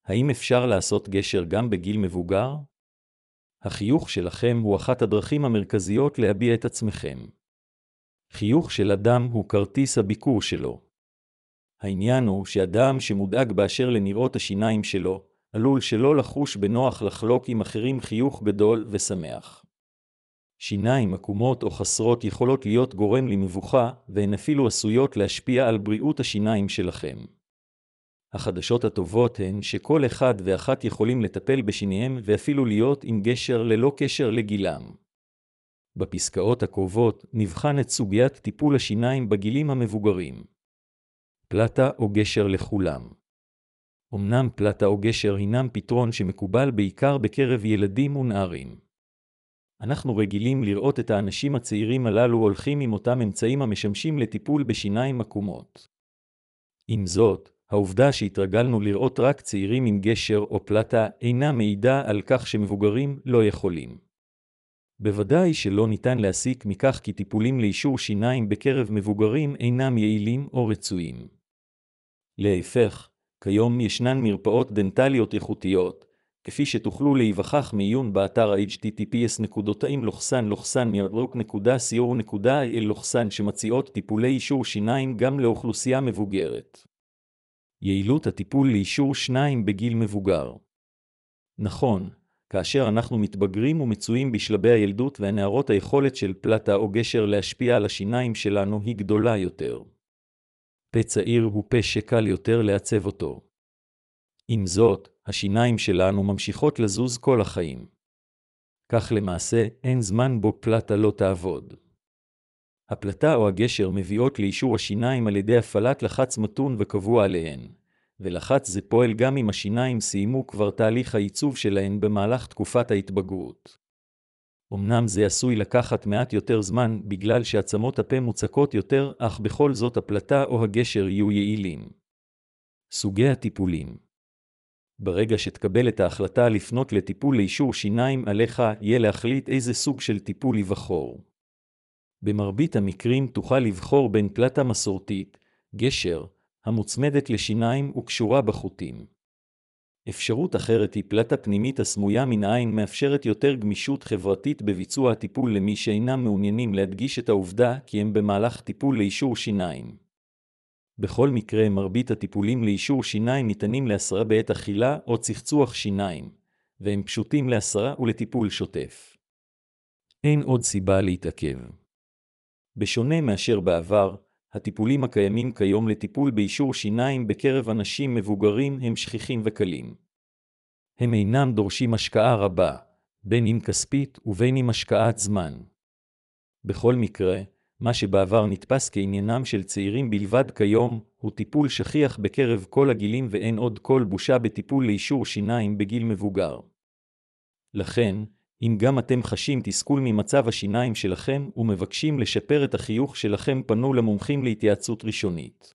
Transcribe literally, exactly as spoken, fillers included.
האם אפשר לעשות גשר גם בגיל מבוגר? החיוך שלכם הוא אחת הדרכים המרכזיות להביע את עצמכם. חיוך של אדם הוא כרטיס הביקור שלו. העניין הוא שאדם שמודאג באשר לנראות השיניים שלו, עלול שלא לחוש בנוח לחלוק עם אחרים חיוך גדול ושמח. שיניים עקומות או חסרות יכולות להיות גורם למבוכה, והן אפילו עשויות להשפיע על בריאות השיניים שלכם. החדשות הטובות הן שכל אחד ואחת יכולים לטפל בשיניהם ואפילו להיות עם גשר ללא קשר לגילם. בפסקאות הקרובות נבחן את סוגיית טיפול השיניים בגילים המבוגרים. פלטה או גשר לכולם. אמנם פלטה או גשר הינם פתרון שמקובל בעיקר בקרב ילדים ונערים. אנחנו רגילים לראות את האנשים הצעירים הללו הולכים עם אותם אמצעים המשמשים לטיפול בשיניים עקומות. עם זאת, העובדה שהתרגלנו לראות רק צעירים עם גשר או פלטה אינה מעידה על כך שמבוגרים לא יכולים. בוודאי שלא ניתן להסיק מכך כי טיפולים לאישור שיניים בקרב מבוגרים אינם יעילים או רצויים. להפך, כיום ישנן מרפאות דנטליות איכותיות, כפי שתוכלו להיווכח מעיון באתר אייץ' טי טי פי אס סלש סלש מירוק נקודה סי או נקודה איי אל שמציעות טיפולי אישור שיניים גם לאוכלוסייה מבוגרת. יעילות הטיפול לאישור שיניים בגיל מבוגר. נכון, כאשר אנחנו מתבגרים ומצויים בשלבי הילדות והנערות, היכולת של פלטה או גשר להשפיע על השיניים שלנו היא גדולה יותר. פה צעיר הוא פה שקל יותר לעצב אותו. עם זאת, השיניים שלנו ממשיכות לזוז כל החיים. כך למעשה, אין זמן בו פלטה לא תעבוד. הפלטה או הגשר מביאות לאישור השיניים על ידי הפעלת לחץ מתון וקבוע עליהן, ולחץ זה פועל גם אם השיניים סיימו כבר תהליך העיצוב שלהן במהלך תקופת ההתבגרות. אמנם זה עשוי לקחת מעט יותר זמן בגלל שעצמות הפה מוצקות יותר, אך בכל זאת הפלטה או הגשר יהיו יעילים. סוגי הטיפולים. ברגע שתקבל את ההחלטה לפנות לטיפול לאישור שיניים, עליך יהיה להחליט איזה סוג של טיפול לבחור. במרבית המקרים תוכל לבחור בין פלטה מסורתית, גשר, המוצמדת לשיניים וקשורה בחוטים. אפשרות אחרת היא פלטה פנימית הסמויה מן העין, מאפשרת יותר גמישות חברתית בביצוע הטיפול למי שאינם מעוניינים להדגיש את העובדה כי הם במהלך טיפול לאישור שיניים. בכל מקרה, מרבית הטיפולים לאישור שיניים ניתנים להסרה בעת אכילה או צחצוח שיניים, והם פשוטים להסרה ולטיפול שוטף. אין עוד סיבה להתעכב. בשונה מאשר בעבר, הטיפולים הקיימים כיום לטיפול באישור שיניים בקרב אנשים מבוגרים הם שכיחים וקלים. הם אינם דורשים השקעה רבה, בין אם כספית ובין אם השקעת זמן. בכל מקרה, מה שבעבר נתפס כעניינם של צעירים בלבד כיום, הוא טיפול שכיח בקרב כל הגילים, ואין עוד כל בושה בטיפול לאישור שיניים בגיל מבוגר. לכן, אם גם אתם חשים תסכול ממצב השיניים שלכם ומבקשים לשפר את החיוך שלכם, פנו למומחים להתייעצות ראשונית.